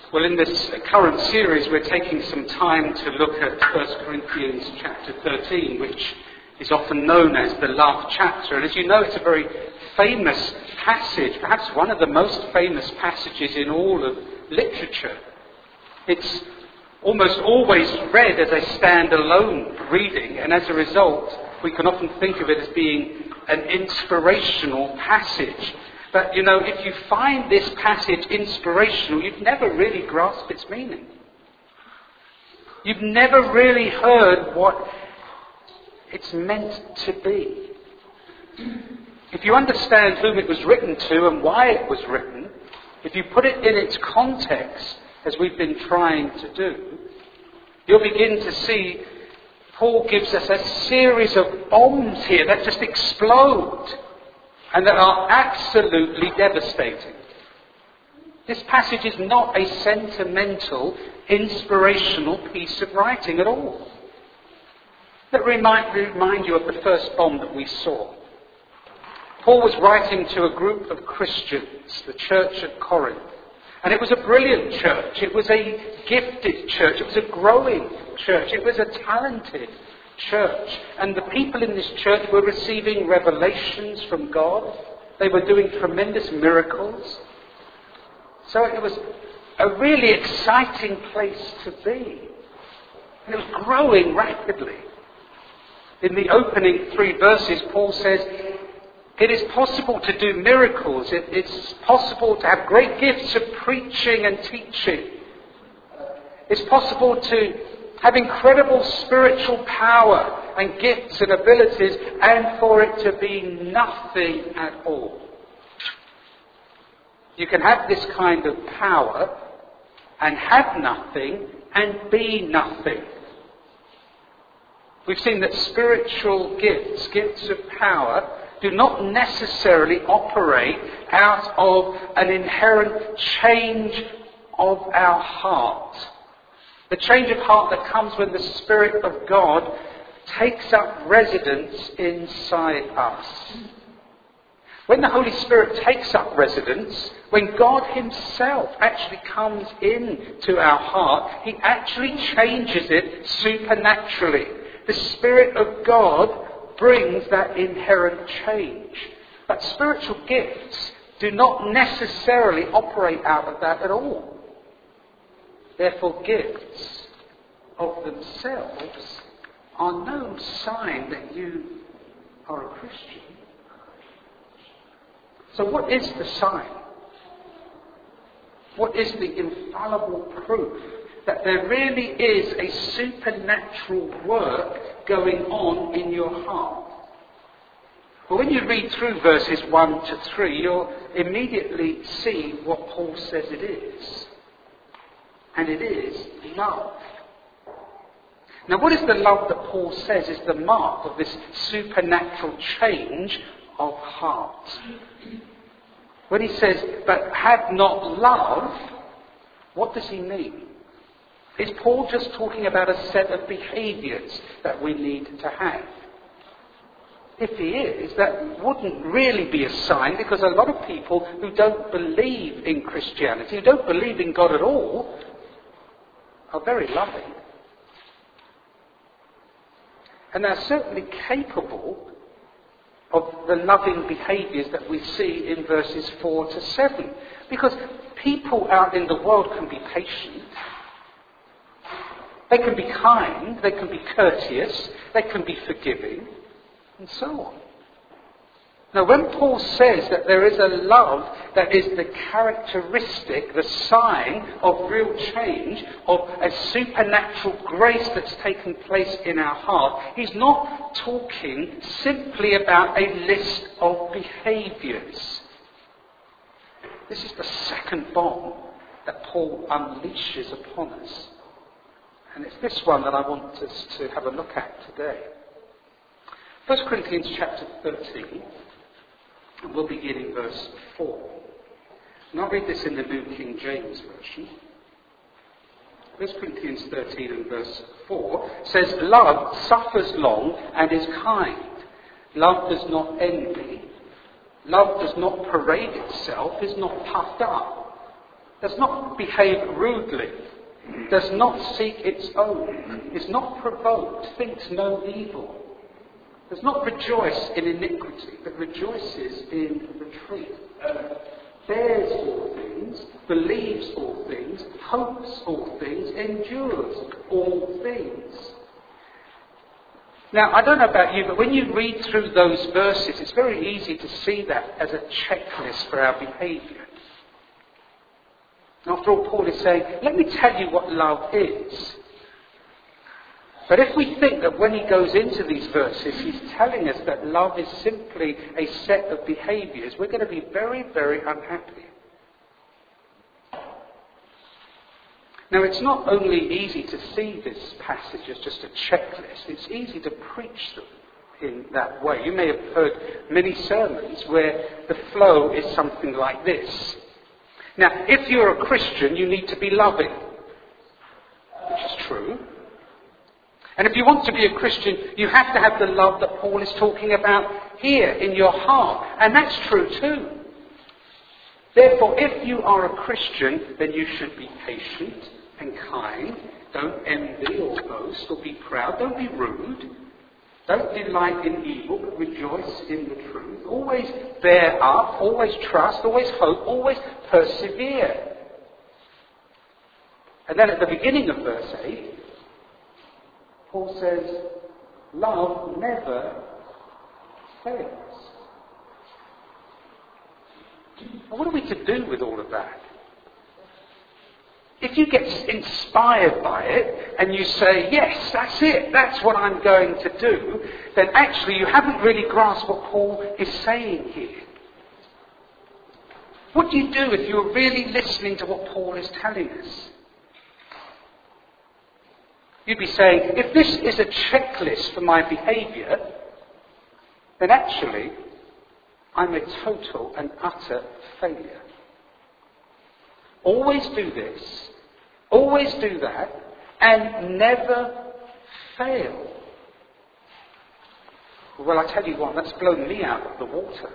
Well, in this current series, we're taking some time to look at 1 Corinthians chapter 13, which is often known as the love chapter. And as you know, it's a very famous passage, perhaps one of the most famous passages in all of literature. It's almost always read as a standalone reading, and as a result, we can often think of it as being an inspirational passage. But, you know, if you find this passage inspirational, you've never really grasped its meaning. You've never really heard what it's meant to be. If you understand whom it was written to and why it was written, if you put it in its context, as we've been trying to do, you'll begin to see Paul gives us a series of bombs here that just explode and that are absolutely devastating. This passage is not a sentimental, inspirational piece of writing at all. Let me remind you of the first bomb that we saw. Paul was writing to a group of Christians, the church at Corinth. And it was a brilliant church. It was a gifted church. It was a growing church. It was a talented church. And the people in this church were receiving revelations from God. They were doing tremendous miracles. So it was a really exciting place to be. And it was growing rapidly. In the opening 3 verses, Paul says, it is possible to do miracles. It's possible to have great gifts of preaching and teaching. It's possible to have incredible spiritual power and gifts and abilities, and for it to be nothing at all. You can have this kind of power and have nothing and be nothing. We've seen that spiritual gifts, gifts of power, do not necessarily operate out of an inherent change of our heart. The change of heart that comes when the Spirit of God takes up residence inside us. When the Holy Spirit takes up residence, when God Himself actually comes into our heart, He actually changes it supernaturally. The Spirit of God brings that inherent change. But spiritual gifts do not necessarily operate out of that at all. Therefore, gifts of themselves are no sign that you are a Christian. So what is the sign? What is the infallible proof that there really is a supernatural work going on in your heart? Well, when you read through verses 1 to 3, you'll immediately see what Paul says it is. And it is love. Now, what is the love that Paul says is the mark of this supernatural change of heart? When he says, but have not love, what does he mean? Is Paul just talking about a set of behaviours that we need to have? If he is, that wouldn't really be a sign, because a lot of people who don't believe in Christianity, who don't believe in God at all, are very loving. And they're certainly capable of the loving behaviours that we see in verses 4 to 7. Because people out in the world can be patient. They can be kind, they can be courteous, they can be forgiving, and so on. Now, when Paul says that there is a love that is the characteristic, the sign of real change, of a supernatural grace that's taken place in our heart, he's not talking simply about a list of behaviours. This is the second bomb that Paul unleashes upon us. And it's this one that I want us to have a look at today. 1 Corinthians chapter 13, and we'll begin in verse 4. And I'll read this in the New King James Version. 1 Corinthians 13 and verse 4 says, love suffers long and is kind. Love does not envy. Love does not parade itself, is not puffed up. does not behave rudely, does not seek its own, is not provoked, thinks no evil, does not rejoice in iniquity, but rejoices in the truth, bears all things, believes all things, hopes all things, endures all things. Now, I don't know about you, but when you read through those verses, it's very easy to see that as a checklist for our behaviour. After all, Paul is saying, let me tell you what love is. But if we think that when he goes into these verses, he's telling us that love is simply a set of behaviours, we're going to be very, very unhappy. Now, it's not only easy to see this passage as just a checklist, it's easy to preach them in that way. You may have heard many sermons where the flow is something like this. Now, if you're a Christian, you need to be loving, which is true. And if you want to be a Christian, you have to have the love that Paul is talking about here in your heart. And that's true too. Therefore, if you are a Christian, then you should be patient and kind. Don't envy or boast or be proud. Don't be rude. Don't delight in evil, but rejoice in the truth. Always bear up, always trust, always hope, always persevere. And then at the beginning of verse 8, Paul says, love never fails. Well, what are we to do with all of that? If you get inspired by it and you say, yes, that's it, that's what I'm going to do, then actually you haven't really grasped what Paul is saying here. What do you do if you're really listening to what Paul is telling us? You'd be saying, if this is a checklist for my behaviour, then actually I'm a total and utter failure. Always do this, always do that, and never fail. Well, I tell you what, that's blown me out of the water.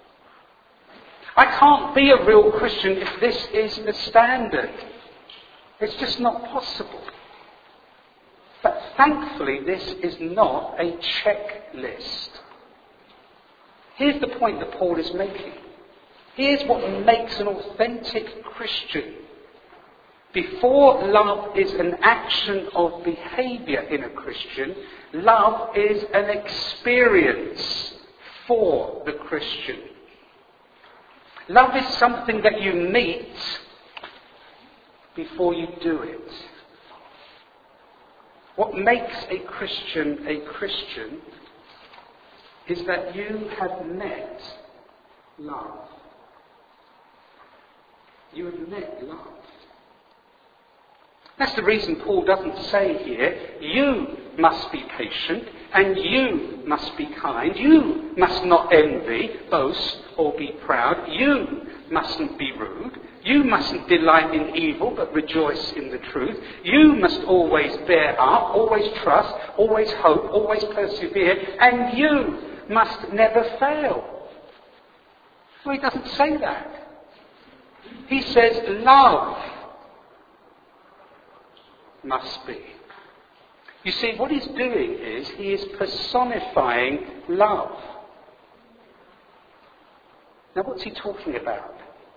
I can't be a real Christian if this is the standard. It's just not possible. But thankfully, this is not a checklist. Here's the point that Paul is making. Here's what makes an authentic Christian. Before love is an action of behaviour in a Christian, love is an experience for the Christian. Love is something that you meet before you do it. What makes a Christian is that you have met love. You have met love. That's the reason Paul doesn't say here, you must be patient and you must be kind. You must not envy, boast or be proud. You mustn't be rude. You mustn't delight in evil but rejoice in the truth. You must always bear up, always trust, always hope, always persevere, and you must never fail. Well, he doesn't say that. He says love must be. You see, what he's doing is he is personifying love. Now, what's he talking about?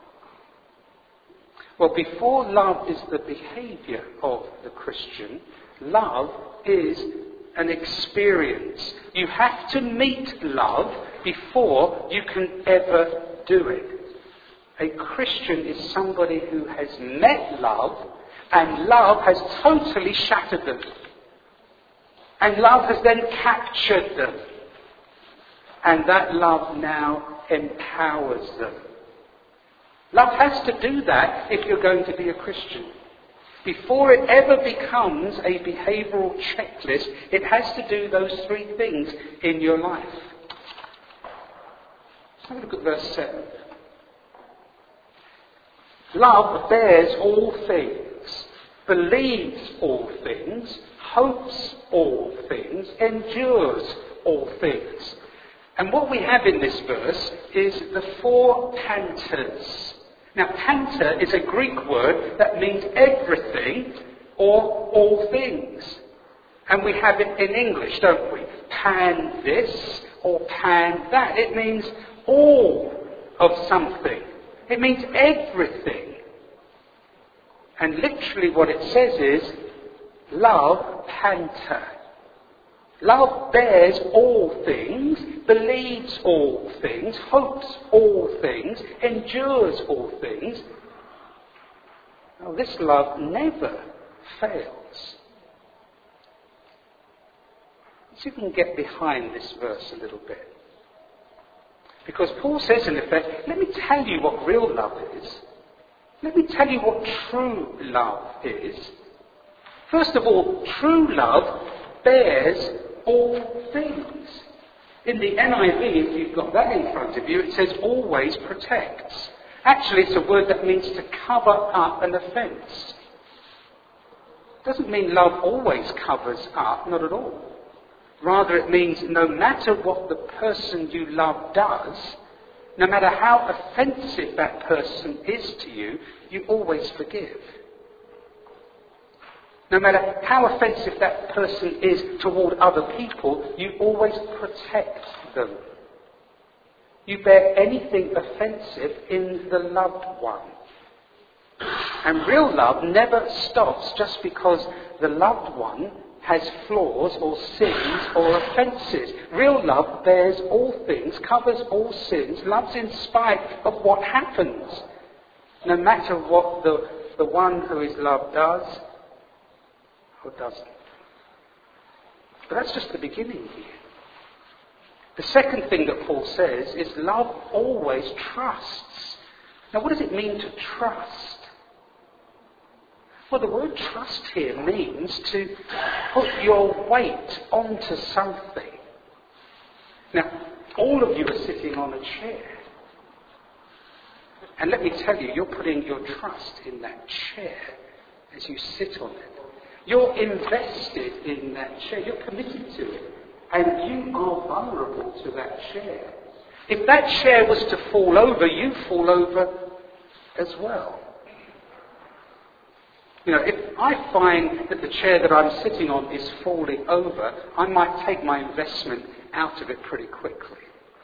Well, before love is the behaviour of the Christian, love is an experience. You have to meet love before you can ever do it. A Christian is somebody who has met love, and love has totally shattered them. And love has then captured them. And that love now empowers them. Love has to do that if you're going to be a Christian. Before it ever becomes a behavioural checklist, it has to do those three things in your life. Let's have a look at verse 7. Love bears all things, believes all things, hopes all things, endures all things. And what we have in this verse is the four canters Now, panta is a Greek word that means everything or all things. And we have it in English, don't we? Pan this or pan that. It means all of something. It means everything. And literally what it says is, love panta. Love bears all things, believes all things, hopes all things, endures all things. Now, this love never fails. So you can get behind this verse a little bit. Because Paul says, in effect, let me tell you what real love is. Let me tell you what true love is. First of all, true love bears all things. In the NIV, if you've got that in front of you, it says always protects. Actually, it's a word that means to cover up an offence. It doesn't mean love always covers up, not at all. Rather, it means no matter what the person you love does, no matter how offensive that person is to you, you always forgive. No matter how offensive that person is toward other people, you always protect them. You bear anything offensive in the loved one. And real love never stops just because the loved one has flaws or sins or offences. Real love bears all things, covers all sins, loves in spite of what happens. No matter what the one who is loved does or doesn't. But that's just the beginning here. The second thing that Paul says is love always trusts. Now, what does it mean to trust? Well, the word trust here means to put your weight onto something. Now, all of you are sitting on a chair. And let me tell you, you're putting your trust in that chair as you sit on it. You're invested in that chair. You're committed to it. And you are vulnerable to that chair. If that chair was to fall over, you fall over as well. You know, if I find that the chair that I'm sitting on is falling over, I might take my investment out of it pretty quickly.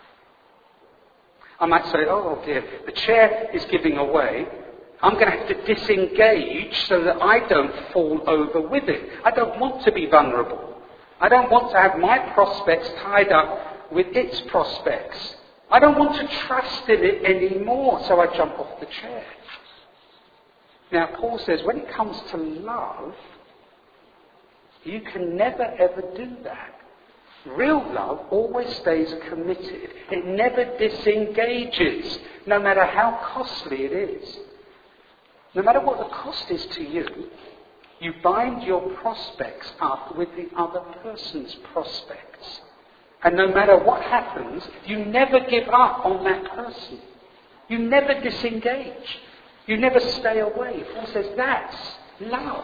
I might say, oh dear, the chair is giving away. I'm going to have to disengage so that I don't fall over with it. I don't want to be vulnerable. I don't want to have my prospects tied up with its prospects. I don't want to trust in it anymore, so I jump off the chair. Now, Paul says when it comes to love, you can never ever do that. Real love always stays committed. It never disengages, no matter how costly it is. No matter what the cost is to you, you bind your prospects up with the other person's prospects. And no matter what happens, you never give up on that person. You never disengage. You never stay away. Paul says that's love.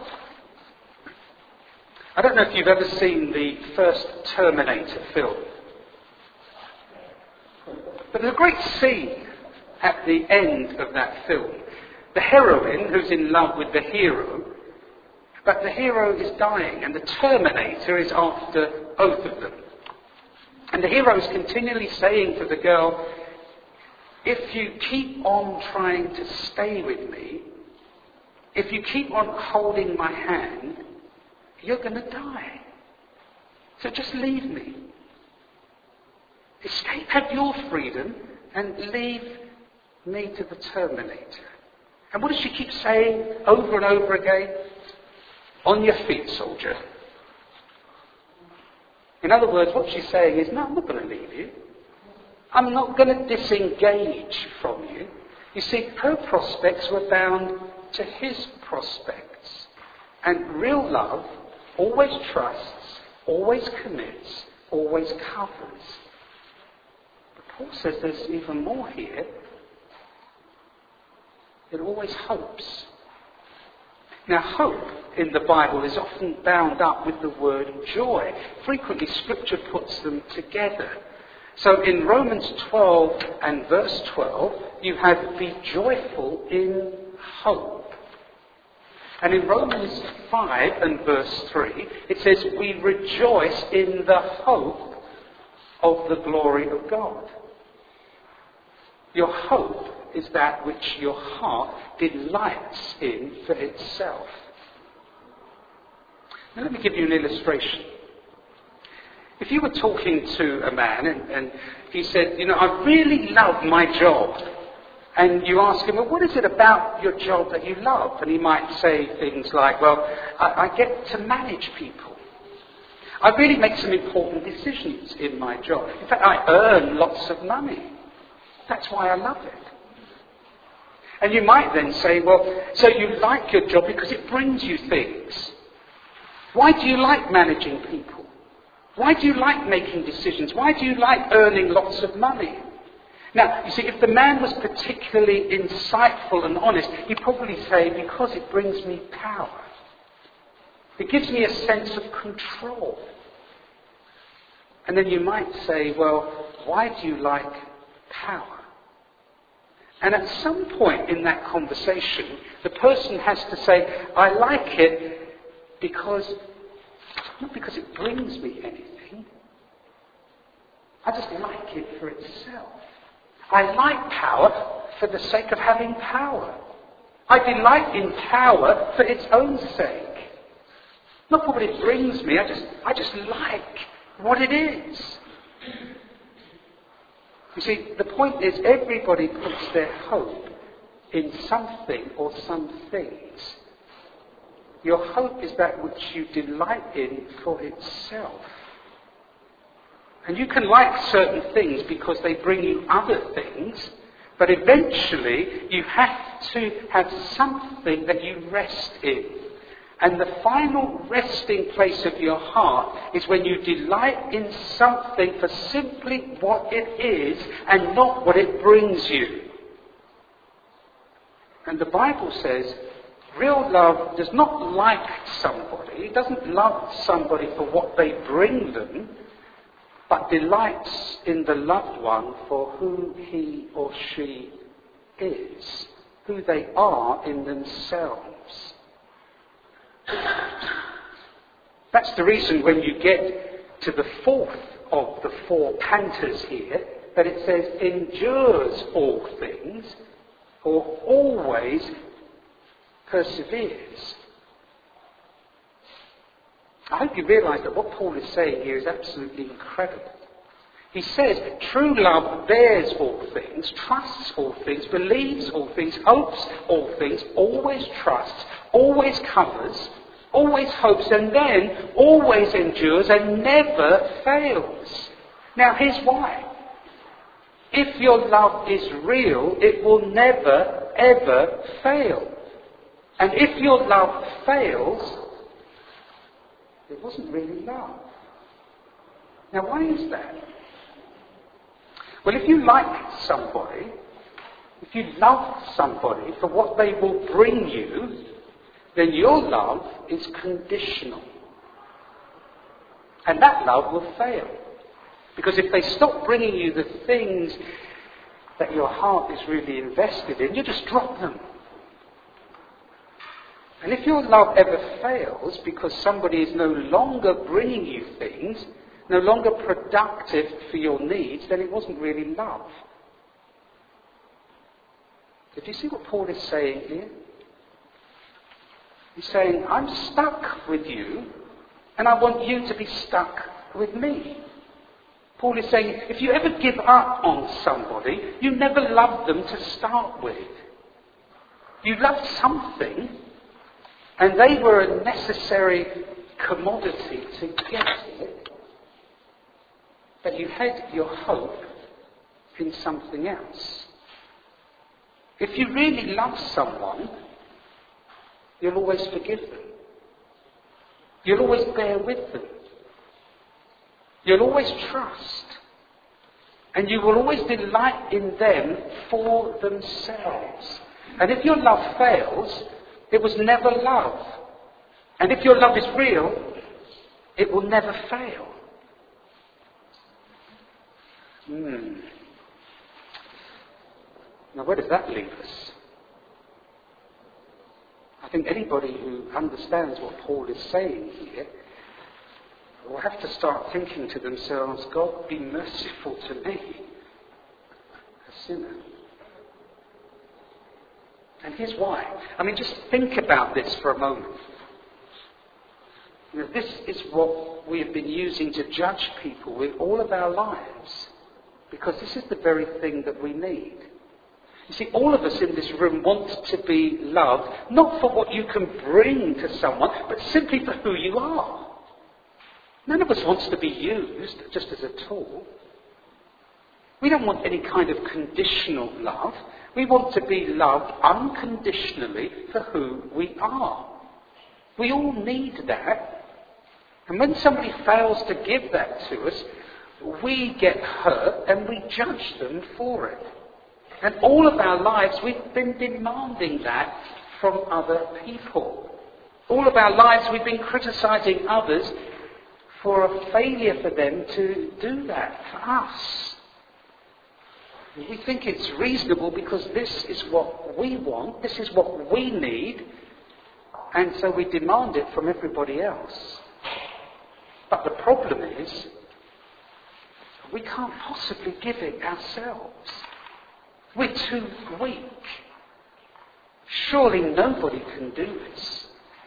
I don't know if you've ever seen the first Terminator film. But there's a great scene at the end of that film. The heroine, who's in love with the hero, but the hero is dying and the Terminator is after both of them. And the hero is continually saying to the girl, if you keep on trying to stay with me, if you keep on holding my hand, you're going to die. So just leave me. Escape, have your freedom, and leave me to the Terminator. And what does she keep saying over and over again? On your feet, soldier. In other words, what she's saying is, no, I'm not going to leave you. I'm not going to disengage from you. You see, her prospects were bound to his prospects. And real love always trusts, always commits, always covers. But Paul says there's even more here. It always hopes. Now, hope in the Bible is often bound up with the word joy. Frequently, Scripture puts them together. So in Romans 12 and verse 12, you have be joyful in hope. And in Romans 5 and verse 3, it says we rejoice in the hope of the glory of God. Your hope is that which your heart delights in for itself. Now let me give you an illustration. If you were talking to a man and he said, I really love my job. And you ask him, well, what is it about your job that you love? And he might say things like, well, I get to manage people. I really make some important decisions in my job. In fact, I earn lots of money. That's why I love it. And you might then say, well, so you like your job because it brings you things. Why do you like managing people? Why do you like making decisions? Why do you like earning lots of money? Now, you see, if the man was particularly insightful and honest, he'd probably say, because it brings me power. It gives me a sense of control. And then you might say, well, why do you like power? And at some point in that conversation, the person has to say, I like it because, not because it brings me anything. I just like it for itself. I like power for the sake of having power. I delight in power for its own sake. Not for what it brings me, I just like what it is. You see, the point is everybody puts their hope in something or some things. Your hope is that which you delight in for itself. And you can like certain things because they bring you other things, but eventually you have to have something that you rest in. And the final resting place of your heart is when you delight in something for simply what it is and not what it brings you. And the Bible says real love does not like somebody. It doesn't love somebody for what they bring them, but delights in the loved one for who he or she is, who they are in themselves. That's the reason when you get to the fourth of the four canters here, that it says endures all things, or always perseveres. I hope you realise that what Paul is saying here is absolutely incredible. He says true love bears all things, trusts all things, believes all things, hopes all things, always trusts, always covers, always hopes, and then always endures and never fails. Now here's why. If your love is real, it will never, ever fail. And if your love fails, it wasn't really love. Now why is that? Well, if you like somebody, if you love somebody for what they will bring you, then your love is conditional. And that love will fail. Because if they stop bringing you the things that your heart is really invested in, you just drop them. And if your love ever fails because somebody is no longer bringing you things, no longer productive for your needs, then it wasn't really love. So do you see what Paul is saying here? He's saying, I'm stuck with you, and I want you to be stuck with me. Paul is saying, if you ever give up on somebody, you never loved them to start with. You loved something, and they were a necessary commodity to get it, but you had your hope in something else. If you really love someone, you'll always forgive them. You'll always bear with them. You'll always trust. And you will always delight in them for themselves. And if your love fails, it was never love. And if your love is real, it will never fail. Now, where does that leave us? I think anybody who understands what Paul is saying here will have to start thinking to themselves, God, be merciful to me, a sinner. And here's why. I mean, just think about this for a moment. You know, this is what we have been using to judge people with all of our lives, because this is the very thing that we need. You see, all of us in this room want to be loved, not for what you can bring to someone, but simply for who you are. None of us wants to be used just as a tool. We don't want any kind of conditional love. We want to be loved unconditionally for who we are. We all need that. And when somebody fails to give that to us, we get hurt and we judge them for it. And all of our lives we've been demanding that from other people. All of our lives we've been criticising others for a failure for them to do that for us. We think it's reasonable because this is what we want, this is what we need, and so we demand it from everybody else. But the problem is, we can't possibly give it ourselves. We're too weak. Surely nobody can do this.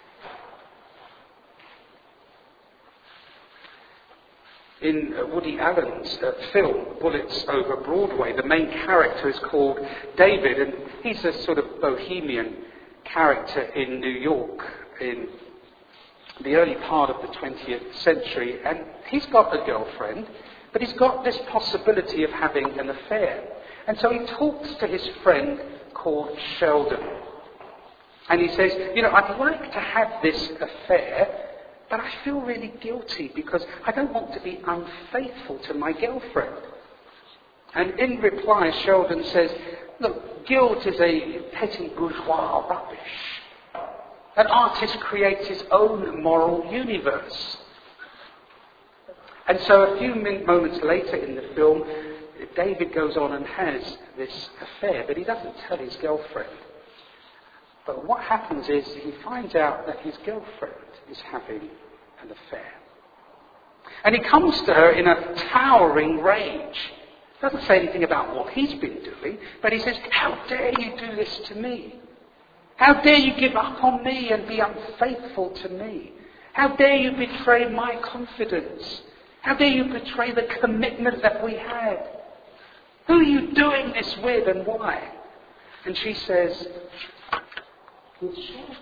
In Woody Allen's film, Bullets Over Broadway, the main character is called David, and he's a sort of bohemian character in New York in the early part of the 20th century. And he's got a girlfriend, but he's got this possibility of having an affair. And so he talks to his friend called Sheldon. And he says, you know, I'd like to have this affair, but I feel really guilty because I don't want to be unfaithful to my girlfriend. And in reply, Sheldon says, look, guilt is a petty bourgeois rubbish. An artist creates his own moral universe. And so a few moments later in the film, David goes on and has this affair, but he doesn't tell his girlfriend. But what happens is he finds out that his girlfriend is having an affair. And he comes to her in a towering rage. Doesn't say anything about what he's been doing, but he says, how dare you do this to me? How dare you give up on me and be unfaithful to me? How dare you betray my confidence? How dare you betray the commitment that we had? Who are you doing this with and why? And she says, with Sheldon.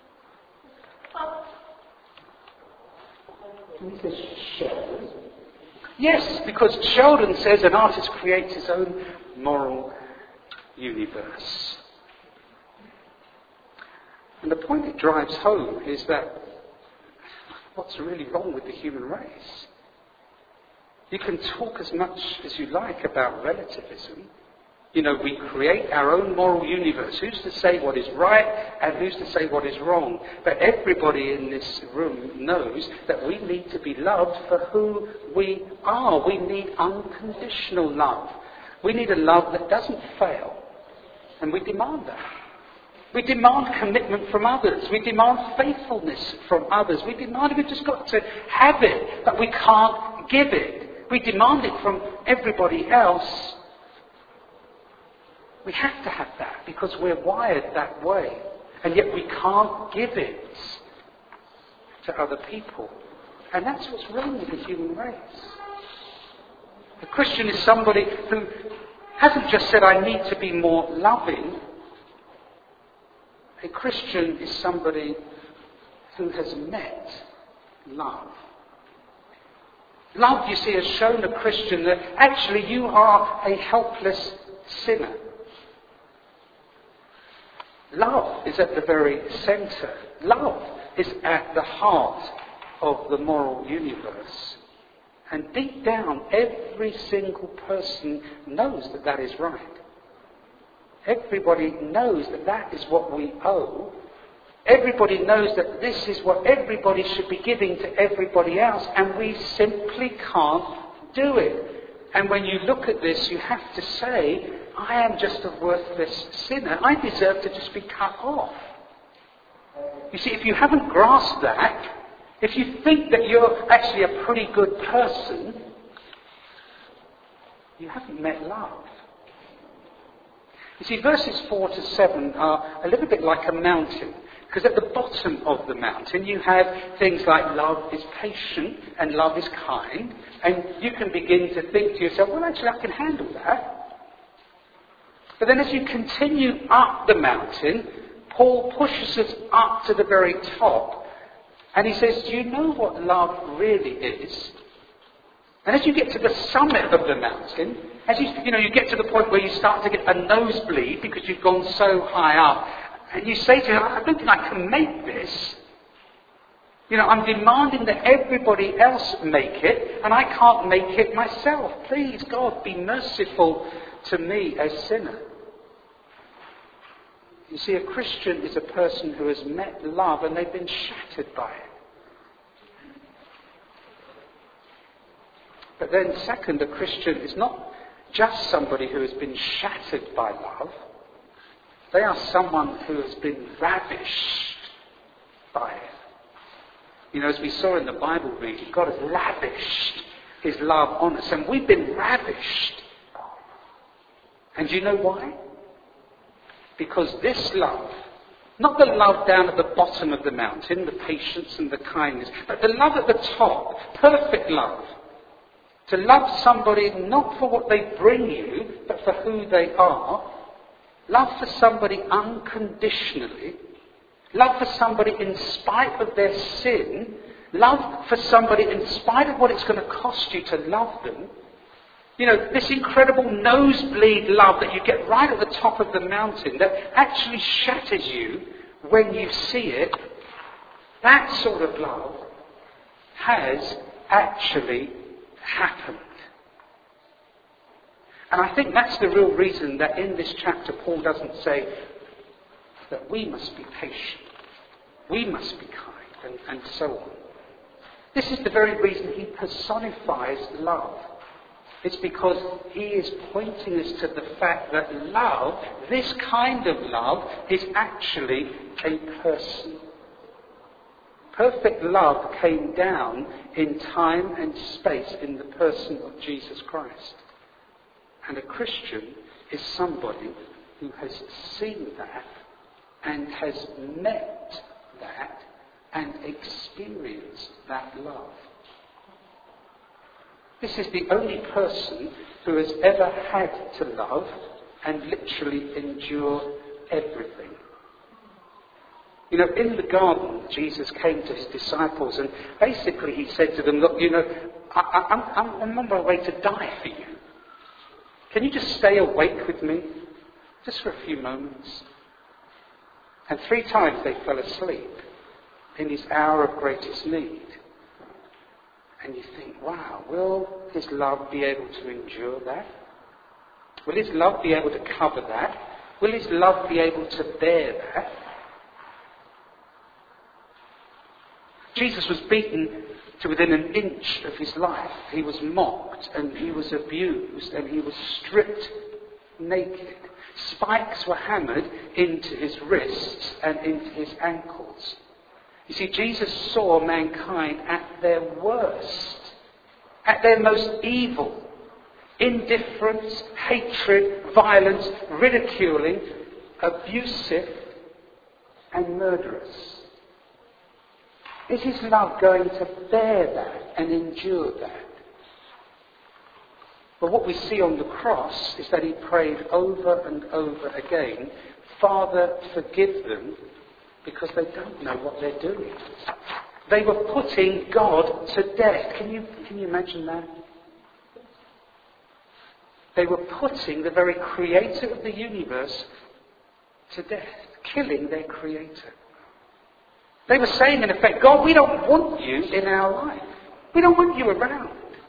And he says, Sheldon? Yes, because Sheldon says an artist creates his own moral universe. And the point it drives home is that what's really wrong with the human race? You can talk as much as you like about relativism. You know, we create our own moral universe. Who's to say what is right and who's to say what is wrong? But everybody in this room knows that we need to be loved for who we are. We need unconditional love. We need a love that doesn't fail. And we demand that. We demand commitment from others. We demand faithfulness from others. We demand we've just got to have it, but we can't give it. We demand it from everybody else. We have to have that because we're wired that way. And yet we can't give it to other people. And that's what's wrong with the human race. A Christian is somebody who hasn't just said, I need to be more loving. A Christian is somebody who has met love. Love, you see, has shown a Christian that actually you are a helpless sinner. Love is at the very centre. Love is at the heart of the moral universe. And deep down, every single person knows that that is right. Everybody knows that that is what we owe. Everybody knows that this is what everybody should be giving to everybody else, and we simply can't do it. And when you look at this, you have to say, I am just a worthless sinner. I deserve to just be cut off. You see, if you haven't grasped that, if you think that you're actually a pretty good person, you haven't met love. You see, verses 4 to 7 are a little bit like a mountain. Because at the bottom of the mountain you have things like love is patient and love is kind. And you can begin to think to yourself, well, actually I can handle that. But then as you continue up the mountain, Paul pushes us up to the very top. And he says, do you know what love really is? And as you get to the summit of the mountain, as you get to the point where you start to get a nosebleed because you've gone so high up, and you say to him, I don't think I can make this. I'm demanding that everybody else make it, and I can't make it myself. Please, God, be merciful to me, a sinner. You see, a Christian is a person who has met love and they've been shattered by it. But then second, a Christian is not just somebody who has been shattered by love. They are someone who has been ravished by it. As we saw in the Bible reading, God has lavished his love on us, and we've been ravished. And do you know why? Because this love, not the love down at the bottom of the mountain, the patience and the kindness, but the love at the top, perfect love. To love somebody not for what they bring you, but for who they are. Love for somebody unconditionally. Love for somebody in spite of their sin. Love for somebody in spite of what it's going to cost you to love them. This incredible nosebleed love that you get right at the top of the mountain that actually shatters you when you see it. That sort of love has actually happened. And I think that's the real reason that in this chapter Paul doesn't say that we must be patient, we must be kind, and so on. This is the very reason he personifies love. It's because he is pointing us to the fact that love, this kind of love, is actually a person. Perfect love came down in time and space in the person of Jesus Christ. And a Christian is somebody who has seen that and has met that and experienced that love. This is the only person who has ever had to love and literally endure everything. In the garden, Jesus came to his disciples and basically he said to them, look, I'm on my way to die for you. Can you just stay awake with me? Just for a few moments. And 3 times they fell asleep in his hour of greatest need. And you think, wow, will his love be able to endure that? Will his love be able to cover that? Will his love be able to bear that? Jesus was beaten to within an inch of his life. He was mocked and he was abused and he was stripped naked. Spikes were hammered into his wrists and into his ankles. You see, Jesus saw mankind at their worst, at their most evil. Indifference, hatred, violence, ridiculing, abusive and murderous. Is his love going to bear that and endure that? But what we see on the cross is that he prayed over and over again, Father, forgive them, because they don't know what they're doing. They were putting God to death. Can you imagine that? They were putting the very creator of the universe to death, killing their creator. They were saying, in effect, God, we don't want you in our life. We don't want you around.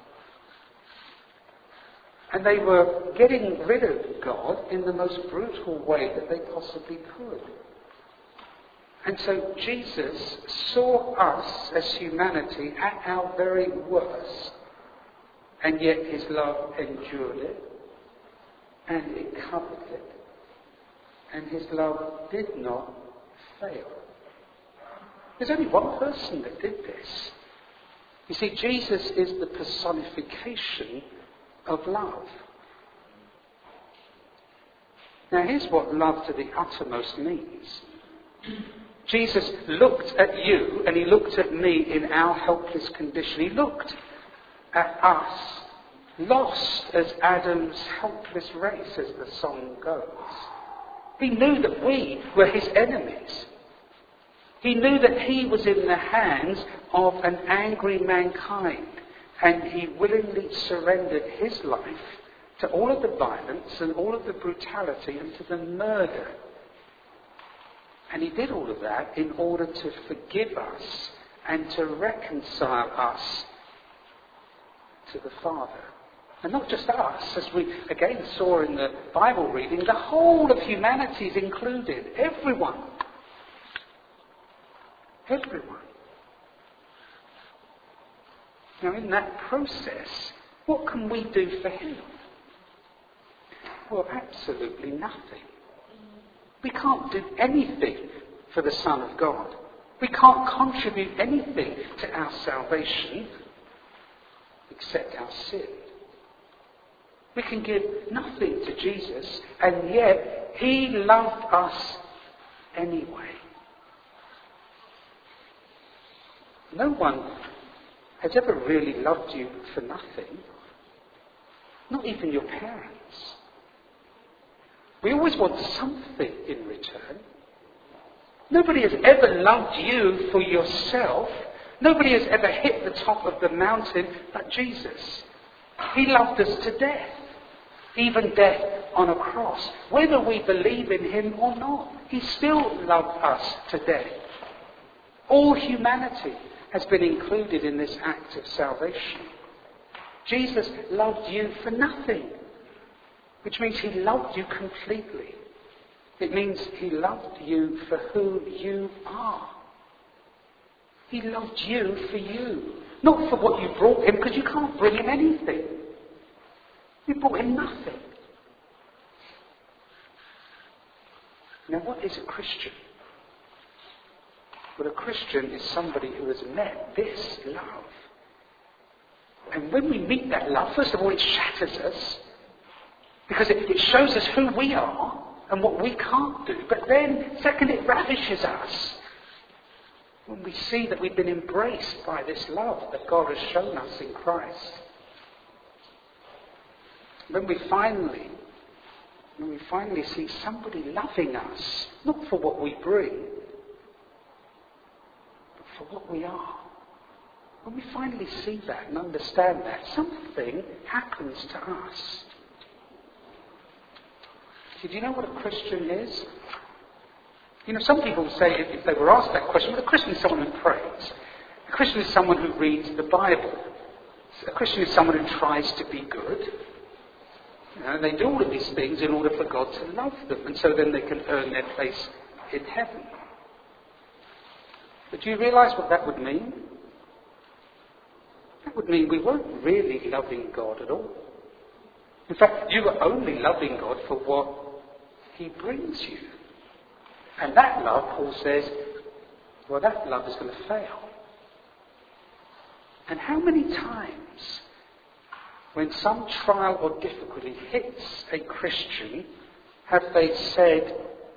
And they were getting rid of God in the most brutal way that they possibly could. And so Jesus saw us as humanity at our very worst. And yet his love endured it, and it covered it, and his love did not fail. There's only one person that did this. You see, Jesus is the personification of love. Now here's what love to the uttermost means. Jesus looked at you and he looked at me in our helpless condition. He looked at us, lost as Adam's helpless race, as the song goes. He knew that we were his enemies. He knew that he was in the hands of an angry mankind, and he willingly surrendered his life to all of the violence and all of the brutality and to the murder. And he did all of that in order to forgive us and to reconcile us to the Father. And not just us, as we again saw in the Bible reading, the whole of humanity is included. Everyone. Everyone. Now in that process, what can we do for him? Well, absolutely nothing. We can't do anything for the Son of God. We can't contribute anything to our salvation except our sin. We can give nothing to Jesus, and yet he loved us anyway. No one has ever really loved you for nothing. Not even your parents. We always want something in return. Nobody has ever loved you for yourself. Nobody has ever hit the top of the mountain but Jesus. He loved us to death. Even death on a cross. Whether we believe in him or not, he still loved us to death. All humanity has been included in this act of salvation. Jesus loved you for nothing, which means he loved you completely. It means he loved you for who you are. He loved you for you, not for what you brought him, because you can't bring him anything. You brought him nothing. Now, what is a Christian? Well, a Christian is somebody who has met this love. And when we meet that love, first of all, it shatters us. Because it shows us who we are and what we can't do. But then, second, it ravishes us. When we see that we've been embraced by this love that God has shown us in Christ. When we finally see somebody loving us, not for what we bring, but for what we are. When we finally see that and understand that, something happens to us. Do you know what a Christian is? You know, some people say, if they were asked that question, well, a Christian is someone who prays. A Christian is someone who reads the Bible. A Christian is someone who tries to be good. You know, and they do all of these things in order for God to love them, and so then they can earn their place in heaven. But do you realise what that would mean? That would mean we weren't really loving God at all. In fact, you were only loving God for what he brings you. And that love, Paul says, well, that love is going to fail. And how many times, when some trial or difficulty hits a Christian, have they said,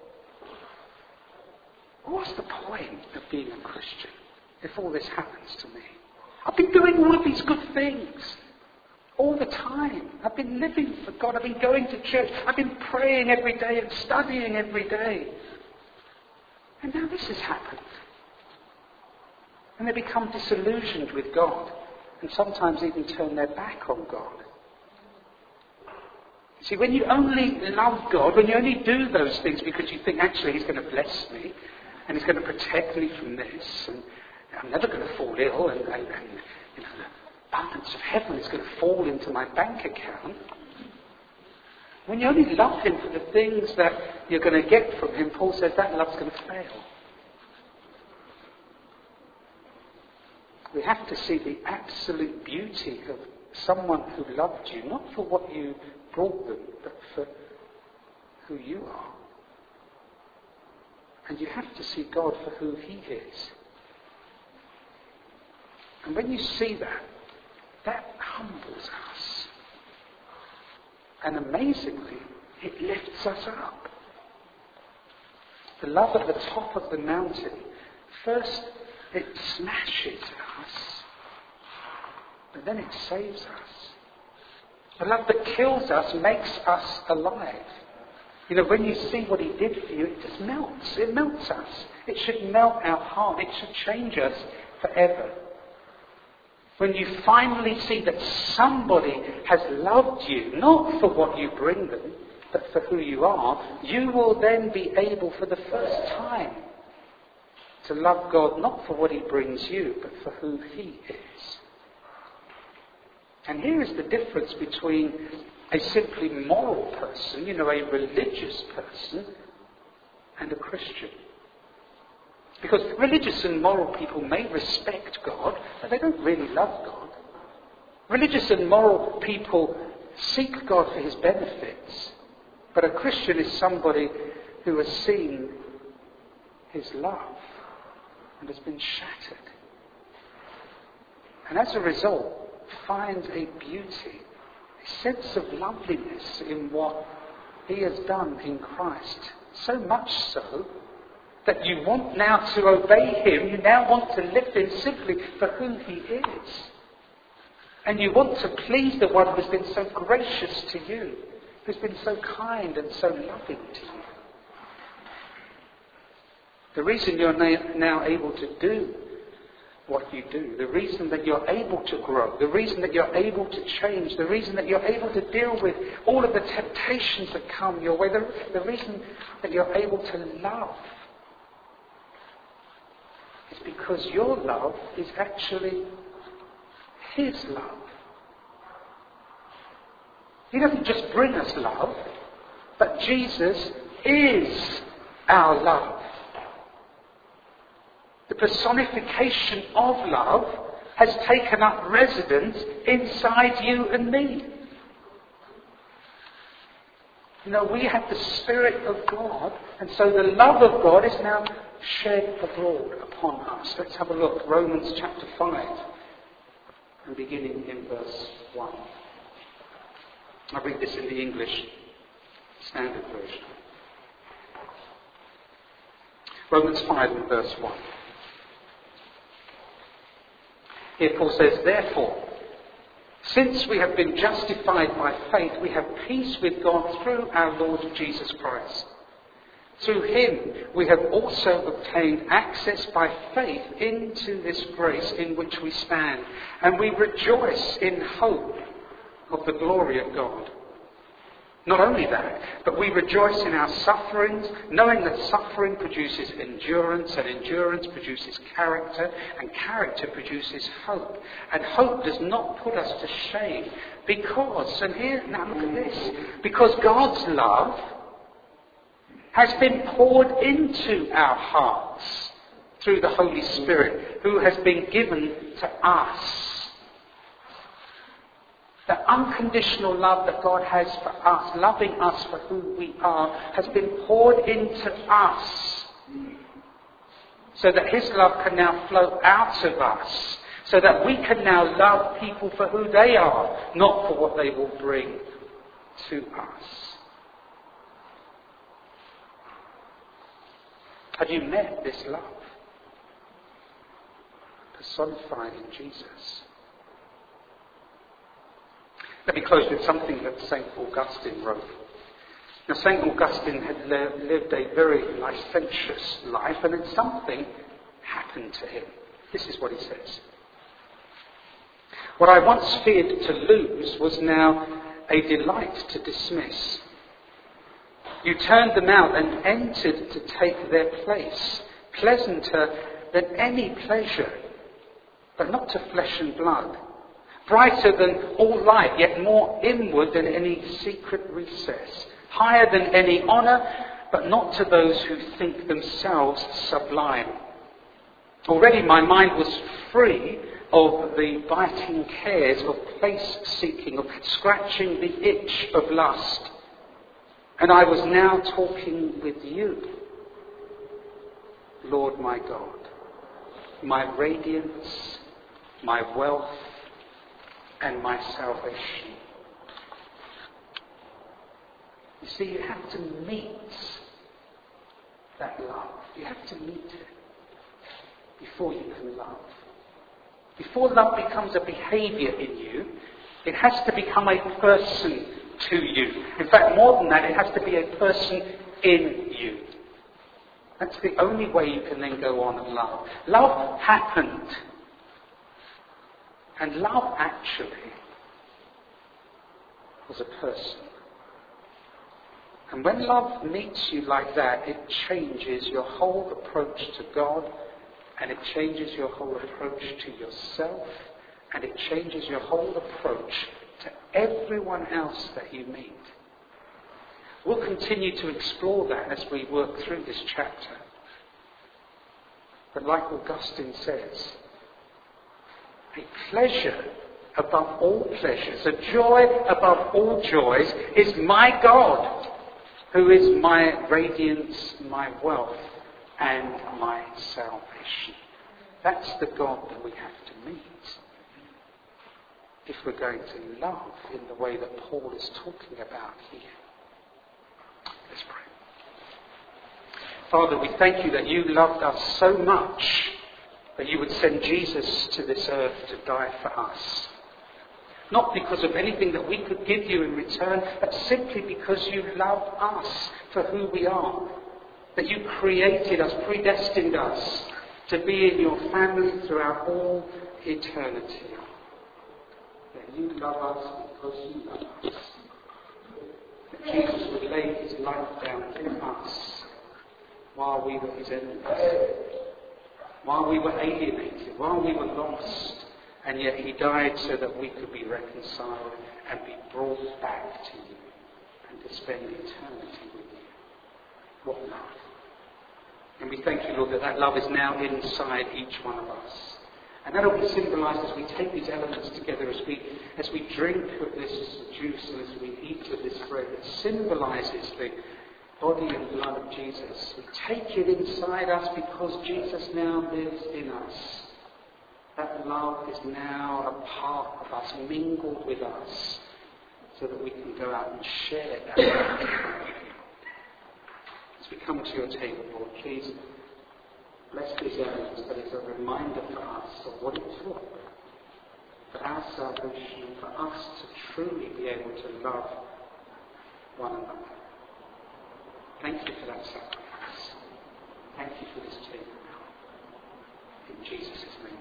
what's the point of being a Christian if all this happens to me? I've been doing all of these good things all the time. I've been living for God. I've been going to church. I've been praying every day and studying every day. And now this has happened. And they become disillusioned with God and sometimes even turn their back on God. See, when you only love God, when you only do those things because you think actually he's going to bless me and he's going to protect me from this and I'm never going to fall ill and you know, the abundance of heaven is going to fall into my bank account. When you only love him for the things that you're going to get from him, Paul says that love's going to fail. We have to see the absolute beauty of someone who loved you, not for what you brought them, but for who you are. And you have to see God for who he is. And when you see that, that humbles us. And amazingly, it lifts us up. The love at the top of the mountain, first it smashes us, but then it saves us. The love that kills us makes us alive. You know, when you see what he did for you, it just melts. It melts us. It should melt our heart. It should change us forever. When you finally see that somebody has loved you, not for what you bring them, but for who you are, you will then be able for the first time to love God not for what he brings you, but for who he is. And here is the difference between a simply moral person, a religious person, and a Christian. Because religious and moral people may respect God, but they don't really love God. Religious and moral people seek God for his benefits, but a Christian is somebody who has seen his love and has been shattered. And as a result, finds a beauty, a sense of loveliness in what he has done in Christ. So much so that you want now to obey him. You now want to live him simply for who he is. And you want to please the one who's been so gracious to you, who's been so kind and so loving to you. The reason you're now able to do what you do, the reason that you're able to grow, the reason that you're able to change, the reason that you're able to deal with all of the temptations that come your way, the reason that you're able to love is because your love is actually his love. He doesn't just bring us love, but Jesus is our love. The personification of love has taken up residence inside you and me. We have the Spirit of God, and so the love of God is now shed abroad upon us. Let's have a look. Romans chapter 5, and beginning in verse 1. I'll read this in the English Standard Version. Romans 5 and verse 1. Here Paul says, therefore, since we have been justified by faith, we have peace with God through our Lord Jesus Christ. Through him we have also obtained access by faith into this grace in which we stand, and we rejoice in hope of the glory of God. Not only that, but we rejoice in our sufferings, knowing that suffering produces endurance, and endurance produces character, and character produces hope. And hope does not put us to shame, because, and here, now look at this, because God's love has been poured into our hearts through the Holy Spirit, who has been given to us. The unconditional love that God has for us, loving us for who we are, has been poured into us, so that his love can now flow out of us, so that we can now love people for who they are, not for what they will bring to us. Have you met this love? Personified in Jesus. Let me close with something that St. Augustine wrote. Now, St. Augustine had lived a very licentious life, and then something happened to him. This is what he says. What I once feared to lose was now a delight to dismiss. You turned them out and entered to take their place, pleasanter than any pleasure, but not to flesh and blood. Brighter than all light, yet more inward than any secret recess. Higher than any honour, but not to those who think themselves sublime. Already my mind was free of the biting cares, of place seeking, of scratching the itch of lust. And I was now talking with you, Lord my God, my radiance, my wealth, and my salvation. You see, you have to meet that love. You have to meet it before you can love. Before love becomes a behaviour in you, it has to become a person to you. In fact, more than that, it has to be a person in you. That's the only way you can then go on and love. Love happened. And love actually was a person. And when love meets you like that, it changes your whole approach to God, and it changes your whole approach to yourself, and it changes your whole approach to everyone else that you meet. We'll continue to explore that as we work through this chapter. But like Augustine says, a pleasure above all pleasures, a joy above all joys, is my God, who is my radiance, my wealth, and my salvation. That's the God that we have to meet if we're going to love in the way that Paul is talking about here. Let's pray. Father, we thank you that you loved us so much that you would send Jesus to this earth to die for us. Not because of anything that we could give you in return, but simply because you love us for who we are. That you created us, predestined us to be in your family throughout all eternity. That you love us because you love us. That Jesus would lay his life down for us while we were his enemies, while we were alienated, while we were lost. And yet he died so that we could be reconciled and be brought back to you and to spend eternity with you. What love. And we thank you, Lord, that that love is now inside each one of us. And that will be symbolised as we take these elements together, as we drink of this juice and as we eat of this bread. It symbolises the body and blood of Jesus. We take it inside us because Jesus now lives in us. That love is now a part of us, mingled with us, so that we can go out and share that love. As we come to your table, Lord, please bless these elements that is a reminder for us of what it took for our salvation and for us to truly be able to love one another. Thank you for that sacrifice. Thank you for this table now. In Jesus' name.